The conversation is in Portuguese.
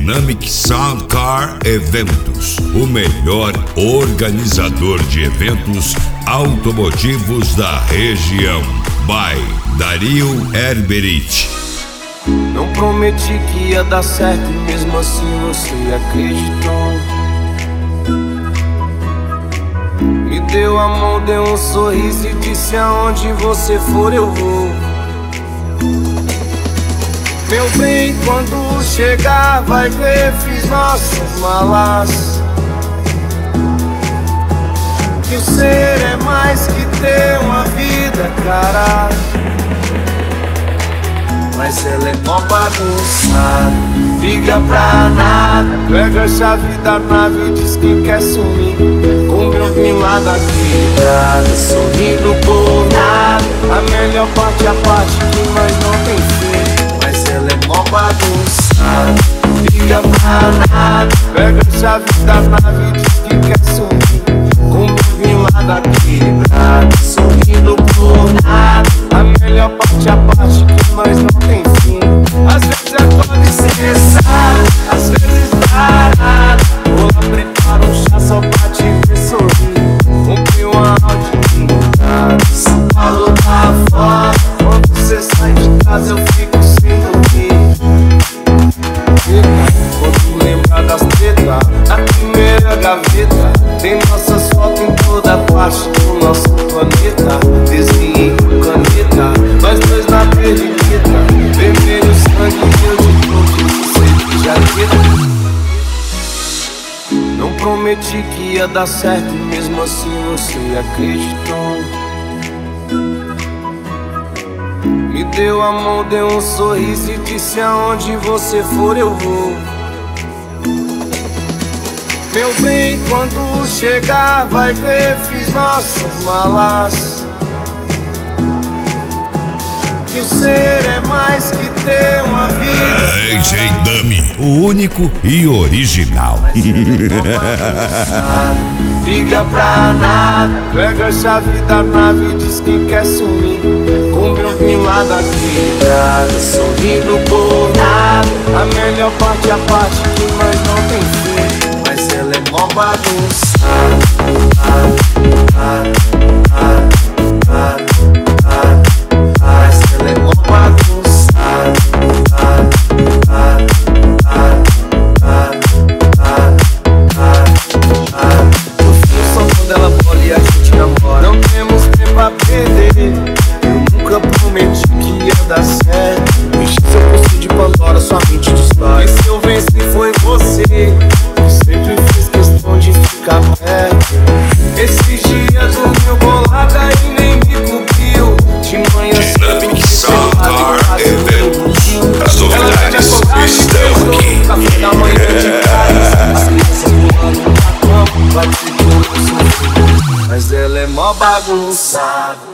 Dynamic Sound Car Eventos, o melhor organizador de eventos automotivos da região. By Dario Herberich. Não prometi que ia dar certo, mesmo assim você acreditou. Me deu a mão, deu um sorriso e disse: aonde você for eu vou. Meu bem, quando chegar vai ver, fiz nossas malas. Que o ser é mais que ter uma vida, cara. Mas ela é mó bagunçada, liga pra nada. Pega a chave da nave e diz que quer sumir. Como eu vim lá da quebrada, sorrindo por nada. A melhor parte é a parte que nós não tem fim. Mas ela é mó bagunçada, liga pra nada. Pega a chave da nave e diz que quer sumir. Como eu vim lá da quebrada, sorrindo por nada. A melhor parte é a parte que nós não tem fim. Às vezes acordo estressado, às vezes parado. Vou lá, preparo um chá só pra te ver sorrir. Comprei uma Audi blindada, São Paulo tá fora. Quando você sai de casa eu fico sem dormir. Quando lembrar das tretas, a primeira gaveta tem nossas fotos em toda parte do nosso planeta. Desenho com caneta, nós dois na perdida. Vermelho, sangue, eu de tudo, sei de jaqueta. Não prometi que ia dar certo, mesmo assim você acreditou. Me deu a mão, deu um sorriso e disse: aonde você for eu vou. Meu bem, quando chegar vai ver, fiz nossas malas. Que o ser é mais que ter uma vida. AJ Dummy, o único e original. Liga pra nada, pega a chave da nave e diz que quer sumir. Como eu vim lá da quebrada, sorrindo por nada. A melhor parte é a parte que nós não tem fim. Mas ela é mó bagunçada. Mas ela é mó bagunçada. No fim só quando ela bola e a gente namora. Não temos tempo a perder. Eu nunca prometi que ia dar certo. Enchi seu poço de Pandora, sua mente destrói. E se eu venci foi você. Eu sempre fiz questão de ficar perto. Esses dias dormiu bolada e nem me cobriu. De manhã Dynamic Sound Car Eventos, as novidades estão aqui. Café da manhã de casa, as crianças pulando na cama, vai ter que eu sofrer. Mas ela é mó bagunçada.